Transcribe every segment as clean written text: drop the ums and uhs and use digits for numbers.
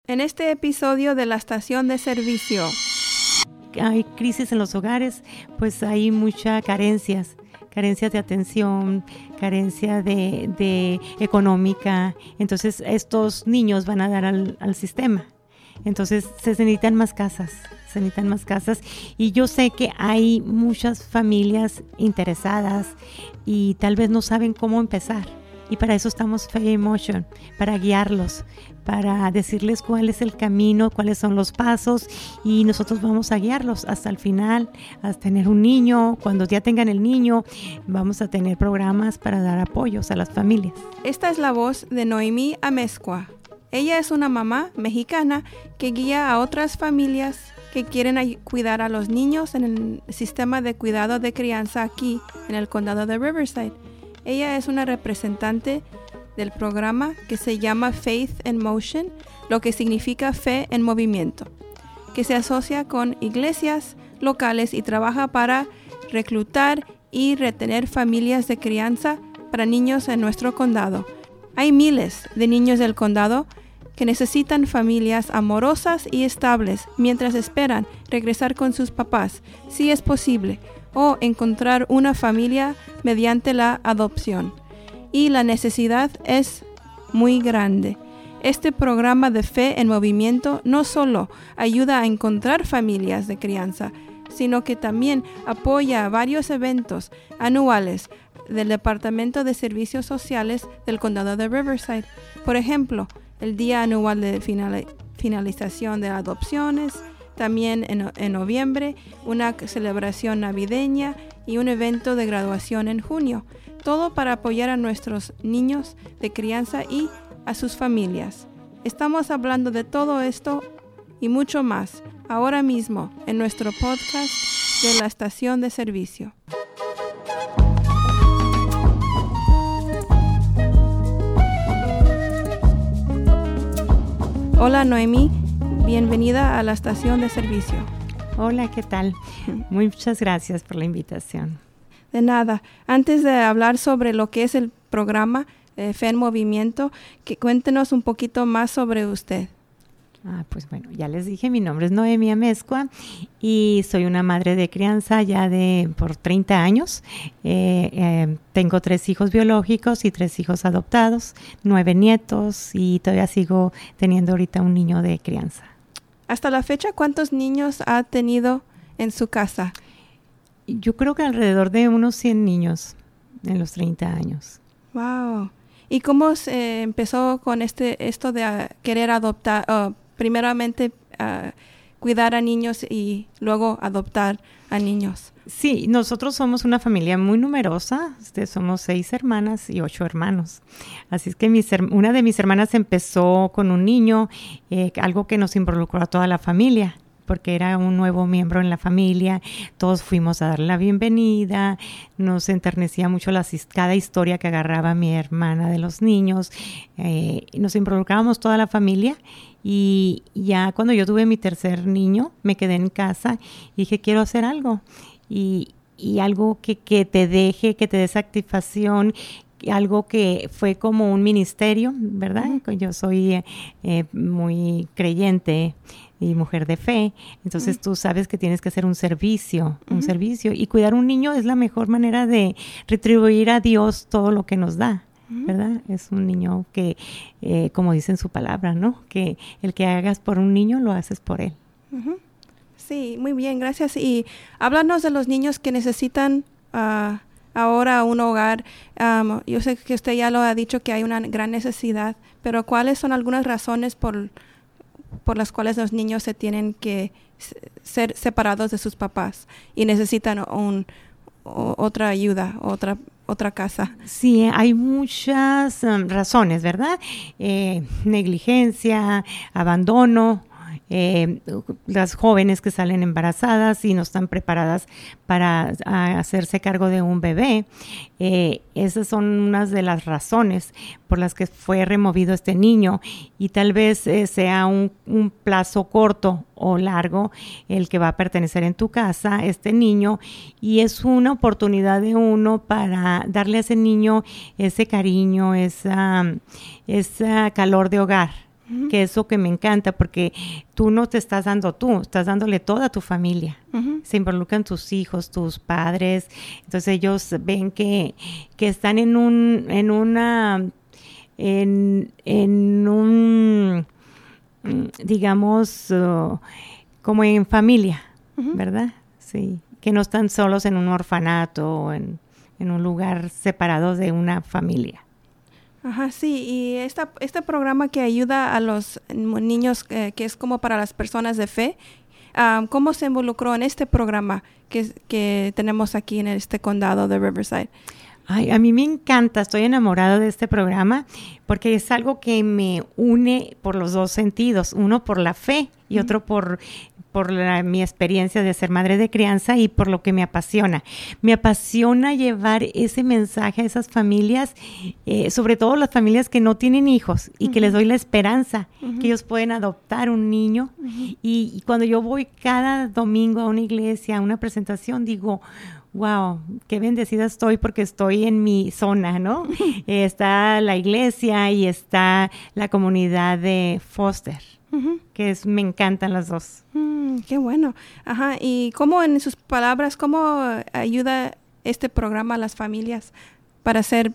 En este episodio de la estación de servicio. Hay crisis en los hogares, pues hay muchas carencias de atención, carencia de económica. Entonces estos niños van a dar al sistema. Entonces se necesitan más casas. Y yo sé que hay muchas familias interesadas y tal vez no saben cómo empezar. Y para eso estamos Faith in Motion, para guiarlos, para decirles cuál es el camino, cuáles son los pasos, y nosotros vamos a guiarlos hasta el final, hasta tener un niño. Cuando ya tengan el niño, vamos a tener programas para dar apoyos a las familias. Esta es la voz de Noemí Amezcua. Ella es una mamá mexicana que guía a otras familias que quieren cuidar a los niños en el sistema de cuidado de crianza aquí en el condado de Riverside. Ella es una representante del programa que se llama Faith in Motion, lo que significa fe en movimiento, que se asocia con iglesias locales y trabaja para reclutar y retener familias de crianza para niños en nuestro condado. Hay miles de niños del condado que necesitan familias amorosas y estables mientras esperan regresar con sus papás, si es posible, o encontrar una familia mediante la adopción. Y la necesidad es muy grande. Este programa de Fe en Movimiento no solo ayuda a encontrar familias de crianza, sino que también apoya varios eventos anuales del Departamento de Servicios Sociales del Condado de Riverside. Por ejemplo, el Día Anual de Finalización de Adopciones, también en noviembre, una celebración navideña y un evento de graduación en junio. Todo para apoyar a nuestros niños de crianza y a sus familias. Estamos hablando de todo esto y mucho más ahora mismo en nuestro podcast de la estación de servicio. Hola Noemí, bienvenida a la estación de servicio. Hola, ¿qué tal? Muchas gracias por la invitación. De nada. Antes de hablar sobre lo que es el programa Fe en Movimiento, cuéntenos un poquito más sobre usted. Pues bueno, ya les dije, mi nombre es Noemí Amezcua y soy una madre de crianza ya por 30 años. Tengo 3 hijos biológicos y 3 hijos adoptados, 9 nietos y todavía sigo teniendo ahorita un niño de crianza. Hasta la fecha, ¿cuántos niños ha tenido en su casa? Yo creo que alrededor de unos 100 niños en los 30 años. ¡Wow! ¿Y cómo se empezó con esto de querer adoptar, primeramente cuidar a niños y luego adoptar a niños? Sí, nosotros somos una familia muy numerosa, somos 6 hermanas y 8 hermanos. Así es que una de mis hermanas empezó con un niño, algo que nos involucró a toda la familia, porque era un nuevo miembro en la familia. Todos fuimos a darle la bienvenida, nos enternecía mucho cada historia que agarraba mi hermana de los niños, nos involucrábamos toda la familia. Y ya cuando yo tuve mi tercer niño, me quedé en casa y dije, quiero hacer algo. Y algo que te deje, que te dé satisfacción, algo que fue como un ministerio, ¿verdad? Uh-huh. Yo soy muy creyente y mujer de fe, entonces tú sabes que tienes que hacer un servicio, y cuidar un niño es la mejor manera de retribuir a Dios todo lo que nos da, ¿verdad? Es un niño que, como dice en su palabra, ¿no? Que el que hagas por un niño lo haces por él. Uh-huh. Sí, muy bien, gracias. Y háblanos de los niños que necesitan ahora un hogar. Yo sé que usted ya lo ha dicho que hay una gran necesidad, pero ¿cuáles son algunas razones por las cuales los niños se tienen que ser separados de sus papás y necesitan otra ayuda, otra casa? Sí, hay muchas razones, ¿verdad? Negligencia, abandono, las jóvenes que salen embarazadas y no están preparadas para hacerse cargo de un bebé. Esas son unas de las razones por las que fue removido este niño, y tal vez sea un plazo corto o largo el que va a pertenecer en tu casa este niño, y es una oportunidad de uno para darle a ese niño ese cariño, esa calor de hogar, que es lo que me encanta, porque tú no te estás dando tú, estás dándole toda tu familia. Se involucran tus hijos, tus padres, entonces ellos ven que están en un digamos, como en familia, ¿verdad? Sí, que no están solos en un orfanato o en un lugar separado de una familia. Ajá, sí, y este programa que ayuda a los niños, que es como para las personas de fe, ¿cómo se involucró en este programa que tenemos aquí en este condado de Riverside? Ay, a mí me encanta, estoy enamorada de este programa porque es algo que me une por los dos sentidos, uno por la fe y otro por mi experiencia de ser madre de crianza y por lo que me apasiona. Me apasiona llevar ese mensaje a esas familias, sobre todo las familias que no tienen hijos y que les doy la esperanza que ellos pueden adoptar un niño. Y cuando yo voy cada domingo a una iglesia, a una presentación, digo, wow, qué bendecida estoy porque estoy en mi zona, ¿no? Está la iglesia y está la comunidad de Foster. Que me encantan las dos. Qué bueno. Ajá. Y cómo, en sus palabras, cómo ayuda este programa a las familias para ser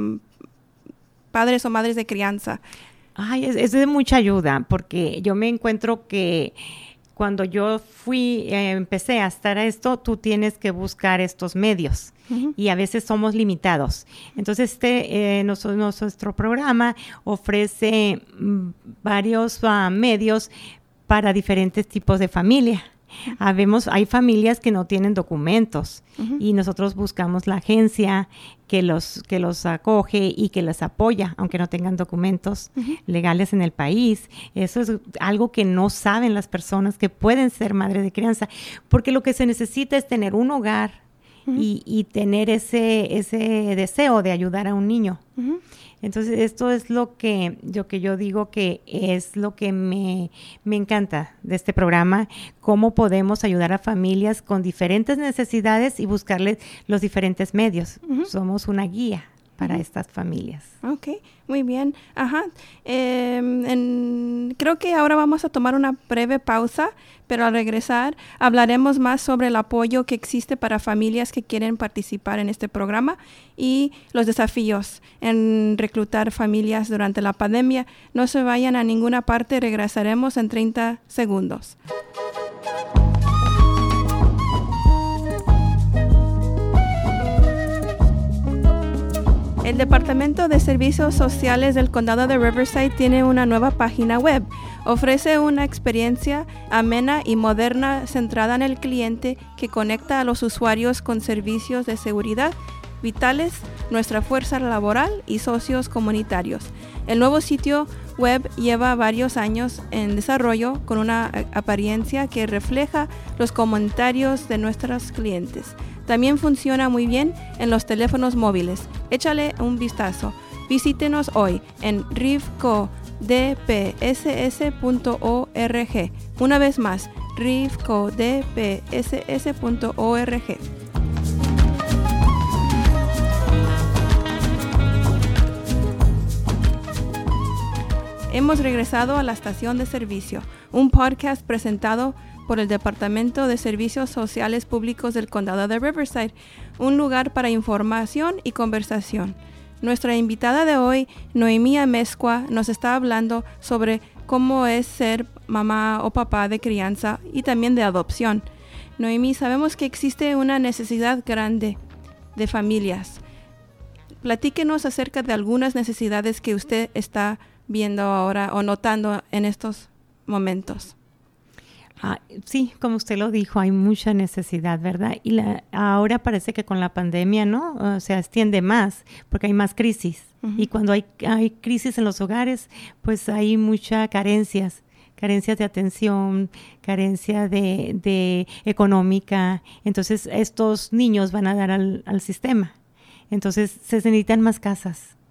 padres o madres de crianza? Ay, es de mucha ayuda, porque yo me encuentro que cuando yo empecé a estar a esto, tú tienes que buscar estos medios y a veces somos limitados. Entonces, nuestro programa ofrece varios medios para diferentes tipos de familia. Hay familias que no tienen documentos y nosotros buscamos la agencia que los acoge y que les apoya, aunque no tengan documentos legales en el país. Eso es algo que no saben las personas que pueden ser madres de crianza, porque lo que se necesita es tener un hogar y tener ese deseo de ayudar a un niño. Entonces, esto es lo que yo digo que es lo que me encanta de este programa, cómo podemos ayudar a familias con diferentes necesidades y buscarles los diferentes medios. Somos una guía para estas familias. Ok, muy bien. Ajá. Creo que ahora vamos a tomar una breve pausa, pero al regresar hablaremos más sobre el apoyo que existe para familias que quieren participar en este programa y los desafíos en reclutar familias durante la pandemia. No se vayan a ninguna parte, regresaremos en 30 segundos. El Departamento de Servicios Sociales del Condado de Riverside tiene una nueva página web. Ofrece una experiencia amena y moderna centrada en el cliente que conecta a los usuarios con servicios de seguridad vitales, nuestra fuerza laboral y socios comunitarios. El nuevo sitio web lleva varios años en desarrollo con una apariencia que refleja los comentarios de nuestros clientes. También funciona muy bien en los teléfonos móviles. Échale un vistazo. Visítenos hoy en rivcodpss.org. Una vez más, rivcodpss.org. Hemos regresado a la estación de servicio, un podcast presentado por el Departamento de Servicios Sociales Públicos del Condado de Riverside, un lugar para información y conversación. Nuestra invitada de hoy, Noemí Amezcua, nos está hablando sobre cómo es ser mamá o papá de crianza y también de adopción. Noemí, sabemos que existe una necesidad grande de familias. Platíquenos acerca de algunas necesidades que usted está viendo ahora o notando en estos momentos. Sí, como usted lo dijo, hay mucha necesidad, ¿verdad? Y ahora parece que con la pandemia, ¿no? Se extiende más porque hay más crisis. Y cuando hay crisis en los hogares, pues hay muchas carencias de atención, carencia de económica. Entonces, estos niños van a dar al sistema. Entonces, se necesitan más casas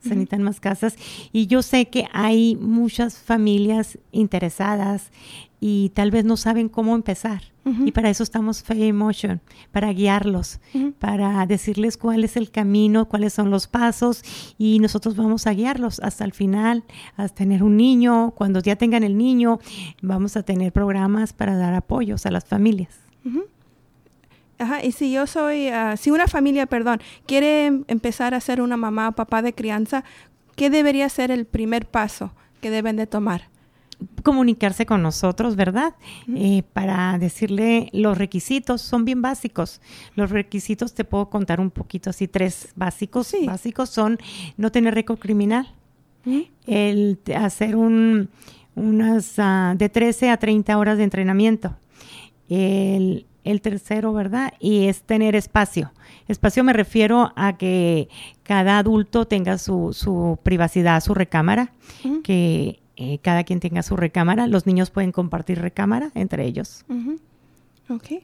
se necesitan más casas. Y yo sé que hay muchas familias interesadas y tal vez no saben cómo empezar. Y para eso estamos Faith in Motion, para guiarlos, para decirles cuál es el camino, cuáles son los pasos, y nosotros vamos a guiarlos hasta el final, hasta tener un niño. Cuando ya tengan el niño, vamos a tener programas para dar apoyos a las familias. Ajá, y si si una familia, quiere empezar a ser una mamá o papá de crianza, ¿qué debería ser el primer paso que deben de tomar? Comunicarse con nosotros, ¿verdad? Para decirle los requisitos, son bien básicos. Los requisitos te puedo contar un poquito así, 3 básicos. Sí. Básicos son no tener récord criminal, el hacer unas de 13 a 30 horas de entrenamiento. El tercero, ¿verdad? Y es tener espacio. Espacio me refiero a que cada adulto tenga su privacidad, su recámara, que cada quien tenga su recámara. Los niños pueden compartir recámara entre ellos. Ok.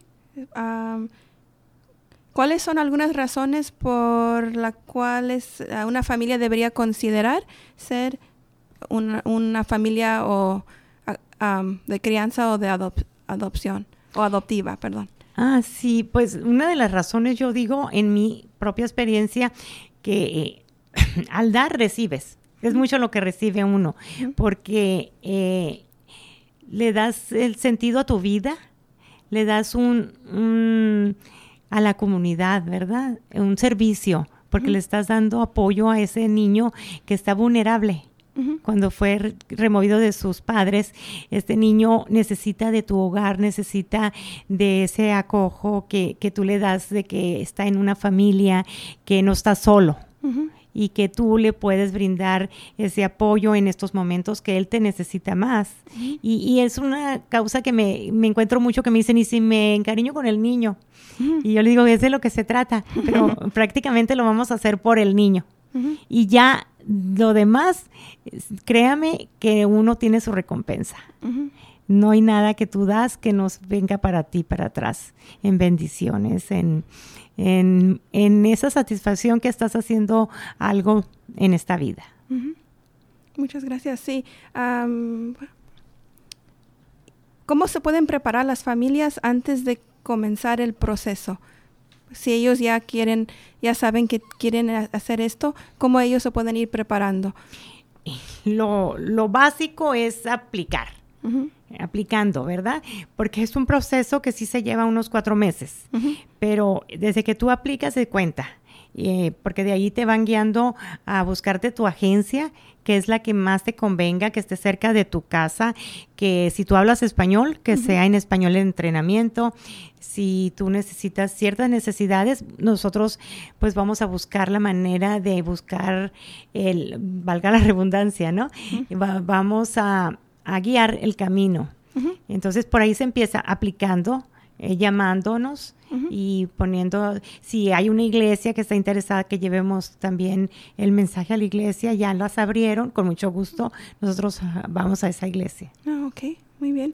¿Cuáles son algunas razones por las cuales una familia debería considerar ser una familia de crianza o de adopción? O adoptiva, perdón. Sí, pues una de las razones, yo digo, en mi propia experiencia, que al dar recibes. Es mucho lo que recibe uno, porque le das el sentido a tu vida, le das a la comunidad, ¿verdad? Un servicio, porque le estás dando apoyo a ese niño que está vulnerable. Cuando fue removido de sus padres, este niño necesita de tu hogar, necesita de ese acojo que tú le das, de que está en una familia, que no está solo. Y que tú le puedes brindar ese apoyo en estos momentos que él te necesita más. Y es una causa que me encuentro mucho, que me dicen, y si me encariño con el niño. Y yo le digo, es de lo que se trata, pero prácticamente lo vamos a hacer por el niño. Y ya lo demás, créame que uno tiene su recompensa. No hay nada que tú das que nos venga para ti, para atrás, en bendiciones, en esa satisfacción que estás haciendo algo en esta vida. Muchas gracias. Sí. ¿Cómo se pueden preparar las familias antes de comenzar el proceso? Si ellos ya saben que quieren hacer esto, ¿cómo ellos se pueden ir preparando? Lo básico es aplicando, ¿verdad? Porque es un proceso que sí se lleva unos 4 meses, pero desde que tú aplicas se cuenta, porque de ahí te van guiando a buscarte tu agencia, que es la que más te convenga, que esté cerca de tu casa, que si tú hablas español, que sea en español el entrenamiento. Si tú necesitas ciertas necesidades, nosotros pues vamos a buscar la manera de buscar valga la redundancia, ¿no? Vamos a guiar el camino. Entonces por ahí se empieza aplicando, llamándonos y poniendo, si hay una iglesia que está interesada que llevemos también el mensaje a la iglesia, ya las abrieron, con mucho gusto nosotros vamos a esa iglesia. Ok, muy bien.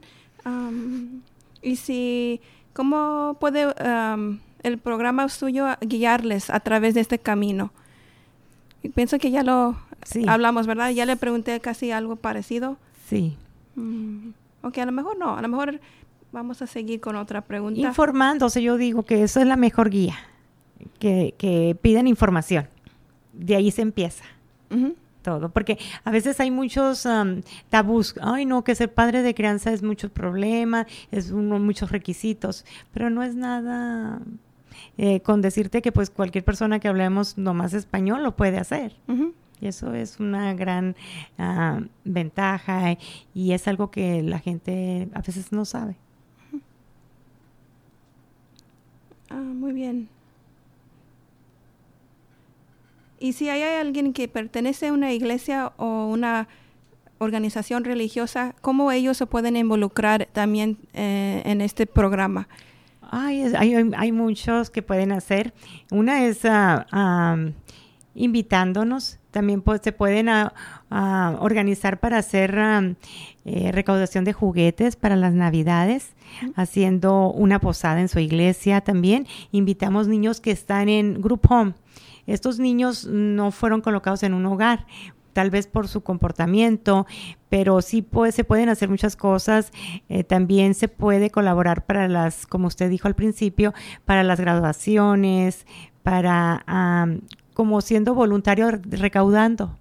Y ¿cómo puede el programa suyo guiarles a través de este camino? Pienso que ya lo hablamos, ¿verdad? Ya le pregunté casi algo parecido. Sí. Ok, a lo mejor no, a lo mejor vamos a seguir con otra pregunta. Informándose, yo digo que eso es la mejor guía, que pidan información. De ahí se empieza todo, porque a veces hay muchos tabús. Ay, no, que ser padre de crianza es mucho problema, muchos requisitos, pero no es nada con decirte que pues cualquier persona que hablemos nomás español lo puede hacer. Y eso es una gran ventaja y es algo que la gente a veces no sabe. Muy bien. Y si hay alguien que pertenece a una iglesia o una organización religiosa, ¿cómo ellos se pueden involucrar también en este programa? Hay muchos que pueden hacer. Una es invitándonos. También se pueden organizar para hacer recaudación de juguetes para las Navidades, haciendo una posada en su iglesia también. Invitamos niños que están en group home, Estos niños no fueron colocados en un hogar, tal vez por su comportamiento, pero sí se pueden hacer muchas cosas. También se puede colaborar para las, como usted dijo al principio, para las graduaciones, para como siendo voluntario recaudando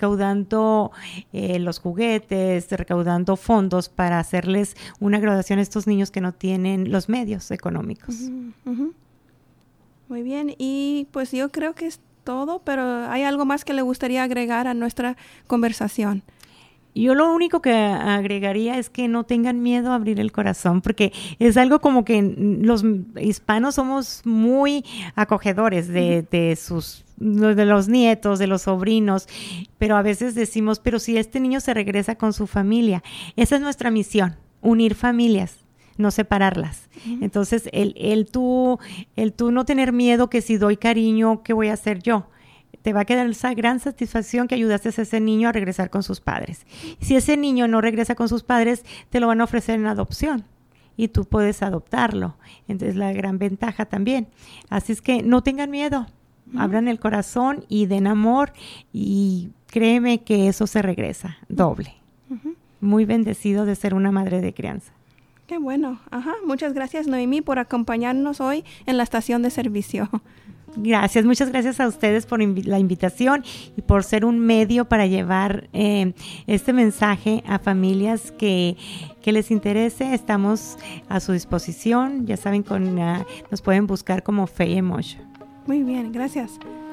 los juguetes, recaudando fondos para hacerles una graduación a estos niños que no tienen los medios económicos. Muy bien, y pues yo creo que es todo, pero ¿hay algo más que le gustaría agregar a nuestra conversación? Yo lo único que agregaría es que no tengan miedo a abrir el corazón, porque es algo como que los hispanos somos muy acogedores de los nietos, de los sobrinos, pero a veces decimos, pero si este niño se regresa con su familia, esa es nuestra misión, unir familias, no separarlas. Entonces, el tú no tener miedo que si doy cariño, ¿qué voy a hacer yo? Te va a quedar esa gran satisfacción que ayudaste a ese niño a regresar con sus padres. Si ese niño no regresa con sus padres, te lo van a ofrecer en adopción y tú puedes adoptarlo. Entonces, la gran ventaja también. Así es que no tengan miedo, abran el corazón y den amor y créeme que eso se regresa doble. Muy bendecido de ser una madre de crianza. Qué bueno. Muchas gracias, Noemí, por acompañarnos hoy en la estación de servicio. Gracias, muchas gracias a ustedes por la invitación y por ser un medio para llevar este mensaje a familias que les interese. Estamos a su disposición. Ya saben, nos pueden buscar como Fe y Emotion. Muy bien, gracias.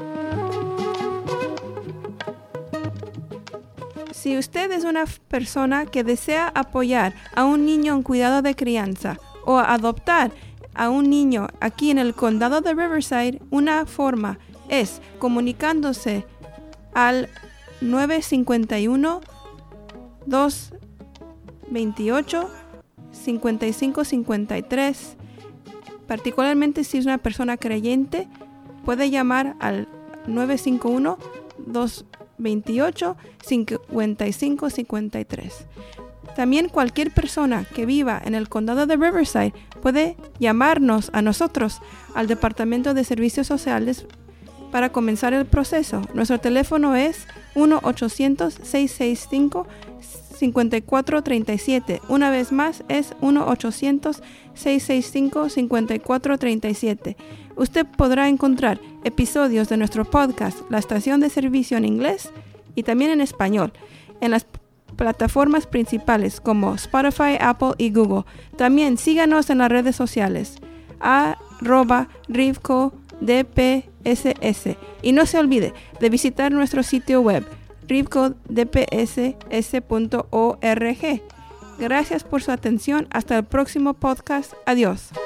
Si usted es una persona que desea apoyar a un niño en cuidado de crianza o adoptar a un niño aquí en el condado de Riverside, una forma es comunicándose al 951-228-5553. Particularmente si es una persona creyente, puede llamar al 951-228-5553. También cualquier persona que viva en el condado de Riverside puede llamarnos a nosotros al Departamento de Servicios Sociales para comenzar el proceso. Nuestro teléfono es 1-800-665-5437. Una vez más es 1-800-665-5437. Usted podrá encontrar episodios de nuestro podcast, La Estación de Servicio en inglés y también en español, en las plataformas principales como Spotify, Apple y Google. También síganos en las redes sociales @RivcoDPSS y no se olvide de visitar nuestro sitio web rivcodpss.org. Gracias por su atención. Hasta el próximo podcast. Adiós.